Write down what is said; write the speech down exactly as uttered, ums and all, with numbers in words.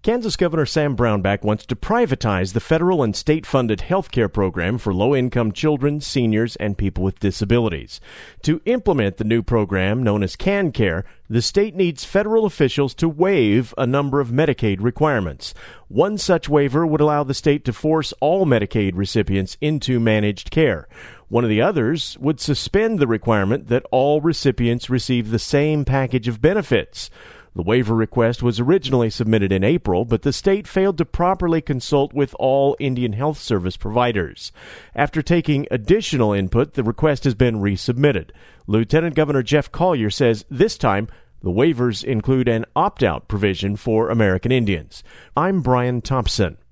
Kansas Governor Sam Brownback wants to privatize the federal and state-funded health care program for low-income children, seniors, and people with disabilities. To implement the new program, known as CanCare, the state needs federal officials to waive a number of Medicaid requirements. One such waiver would allow the state to force all Medicaid recipients into managed care. One of the others would suspend the requirement that all recipients receive the same package of benefits. The waiver request was originally submitted in April, but the state failed to properly consult with all Indian Health Service providers. After taking additional input, the request has been resubmitted. Lieutenant Governor Jeff Collier says this time the waivers include an opt-out provision for American Indians. I'm Brian Thompson.